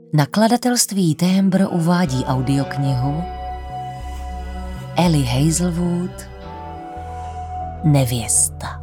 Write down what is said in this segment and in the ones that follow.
Nakladatelství Tembr uvádí audioknihu Ellie Hazelwood Nevěsta.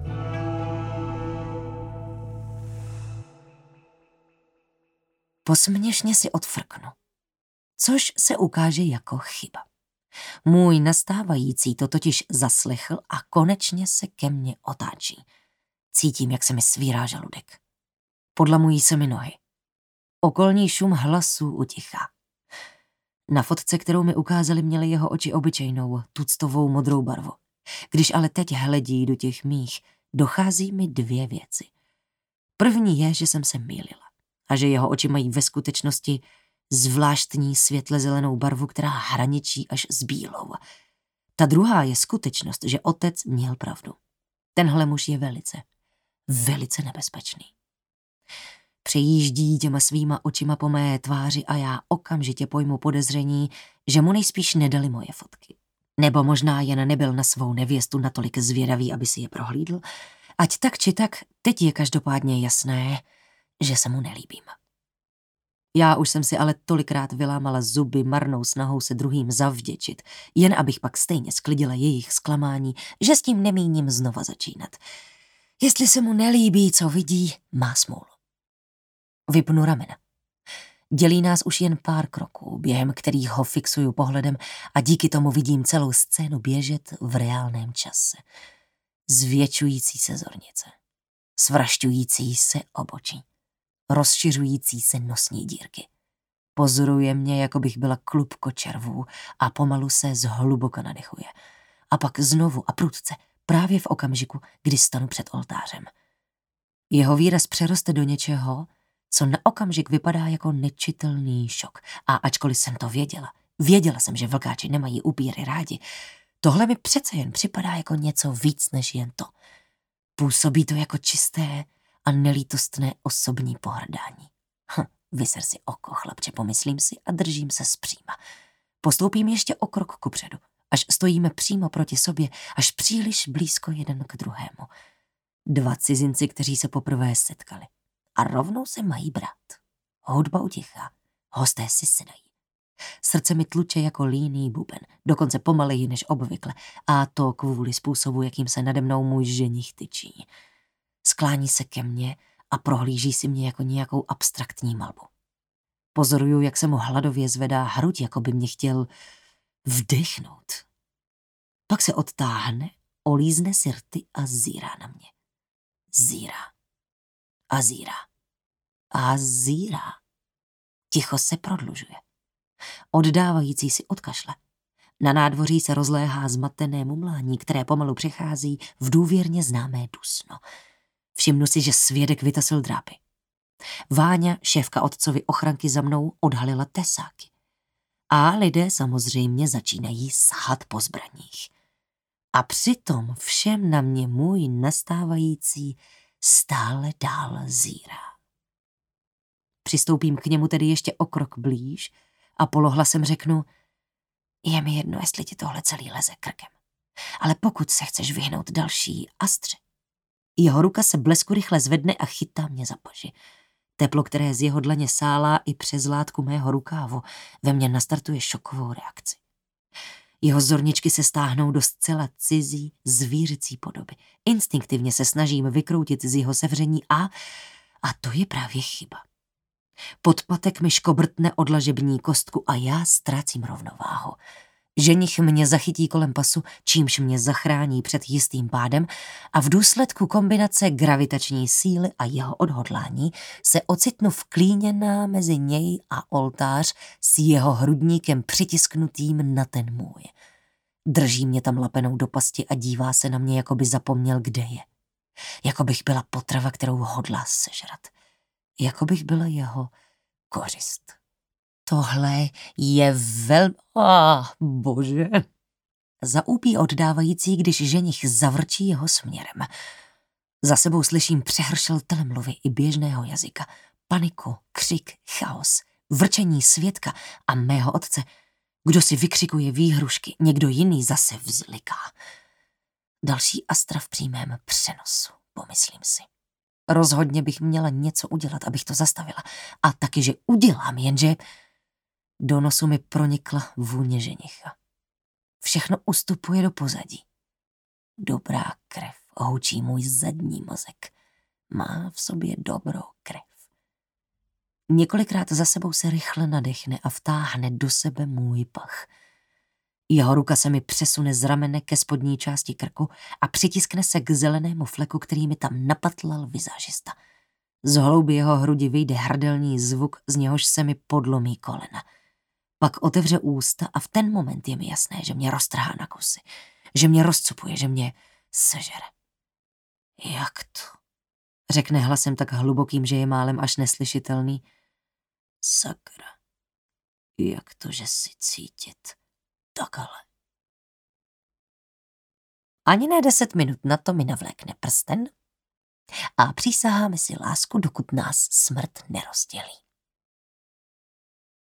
Posměšně si odfrknu, což se ukáže jako chyba. Můj nastávající to totiž zaslechl a konečně se ke mně otáčí. Cítím, jak se mi svírá žaludek. Podlamují se mi nohy. Okolní šum hlasů utichá. Na fotce, kterou mi ukázali, měly jeho oči obyčejnou, tuctovou modrou barvu. Když ale teď hledí do těch mých, dochází mi dvě věci. První je, že jsem se mýlila a že jeho oči mají ve skutečnosti zvláštní světle zelenou barvu, která hraničí až s bílou. Ta druhá je skutečnost, že otec měl pravdu. Tenhle muž je velice nebezpečný. Přejíždí těma svýma očima po mé tváři a já okamžitě pojmu podezření, že mu nejspíš nedali moje fotky. Nebo možná jen nebyl na svou nevěstu natolik zvědavý, aby si je prohlídl. Ať tak či tak, teď je každopádně jasné, že se mu nelíbím. Já už jsem si ale tolikrát vylámala zuby marnou snahou se druhým zavděčit, jen abych pak stejně sklidila jejich zklamání, že s tím nemíním znova začínat. Jestli se mu nelíbí, co vidí, má smůlu. Vypnu ramena. Dělí nás už jen pár kroků, během kterých ho fixuju pohledem a díky tomu vidím celou scénu běžet v reálném čase. Zvětšující se zornice, svrašťující se obočí, rozšiřující se nosní dírky. Pozoruje mě, jako bych byla klub kočervů a pomalu se zhluboka nadechuje. A pak znovu a prudce, právě v okamžiku, kdy stanu před oltářem. Jeho výraz přeroste do něčeho, co na okamžik vypadá jako nečitelný šok. A ačkoliv jsem to věděla jsem, že vlkáči nemají upíry rádi, tohle mi přece jen připadá jako něco víc než jen to. Působí to jako čisté a nelítostné osobní pohrdání. Vyser si oko, chlapče, pomyslím si a držím se zpříma. Postoupím ještě o krok kupředu, až stojíme přímo proti sobě, až příliš blízko jeden k druhému. Dva cizinci, kteří se poprvé setkali. A rovnou se mají brát. Hudba utichá, hosté si sedají. Srdce mi tluče jako líný buben, dokonce pomaleji než obvykle, a to kvůli způsobu, jakým se nade mnou můj ženich tyčí. Sklání se ke mně a prohlíží si mě jako nějakou abstraktní malbu. Pozoruju, jak se mu hladově zvedá hruď, jako by mě chtěl vdechnout. Pak se odtáhne, olízne si rty a zírá na mě. Zírá. Ticho se prodlužuje. Oddávající si odkašle. Na nádvoří se rozléhá zmatené mumlání, které pomalu přechází v důvěrně známé dusno. Všimnu si, že svědek vytasil drápy. Váňa, šéfka otcovy ochranky, za mnou odhalila tesáky. A lidé samozřejmě začínají sahat po zbraních. A přitom všem na mě můj nastávající stále dál zírá. Přistoupím k němu tedy ještě o krok blíž a polohlasem řeknu: je mi jedno, jestli ti tohle celý leze krkem. Ale pokud se chceš vyhnout další astře. Jeho ruka se blesku rychle zvedne a chytá mě za paži. Teplo, které z jeho dlaně sálá i přes látku mého rukávu, ve mně nastartuje šokovou reakci. Jeho zorničky se stáhnou do zcela cizí, zvířecí podoby. Instinktivně se snažím vykroutit z jeho sevření a to je právě chyba. Podpatek mi škobrtne o dlažební kostku a já ztrácím rovnováhu. Ženich mě zachytí kolem pasu, čímž mě zachrání před jistým pádem a v důsledku kombinace gravitační síly a jeho odhodlání se ocitnu vklíněná mezi něj a oltář s jeho hrudníkem přitisknutým na ten můj. Drží mě tam lapenou do pasti a dívá se na mě, jako by zapomněl, kde je. Jako bych byla potrava, kterou hodlá sežrat. Jako bych byla jeho kořist. Tohle je bože. Zaúpí oddávající, když ženich zavrčí jeho směrem. Za sebou slyším přehršel telemluvy i běžného jazyka, paniku, křik, chaos, vrčení svědka a mého otce. Kdo si vykřikuje výhrušky, někdo jiný zase vzliká. Další astra v přímém přenosu, pomyslím si. Rozhodně bych měla něco udělat, abych to zastavila. A taky, že udělám, jenže do nosu mi pronikla vůně ženicha. Všechno ustupuje do pozadí. Dobrá krev houčí můj zadní mozek. Má v sobě dobrou krev. Několikrát za sebou se rychle nadechne a vtáhne do sebe můj pach. Jeho ruka se mi přesune z ramene ke spodní části krku a přitiskne se k zelenému fleku, který mi tam napatlal vizážista. Z hlouby jeho hrudi vyjde hrdelní zvuk, z něhož se mi podlomí kolena. Pak otevře ústa a v ten moment je mi jasné, že mě roztrhá na kusy, že mě rozcupuje, že mě sežere. Jak to? Řekne hlasem tak hlubokým, že je málem až neslyšitelný. Sakra, jak to, že si cítit takhle? Ani ne 10 minut na to mi navlékne prsten a přísaháme si lásku, dokud nás smrt nerozdělí.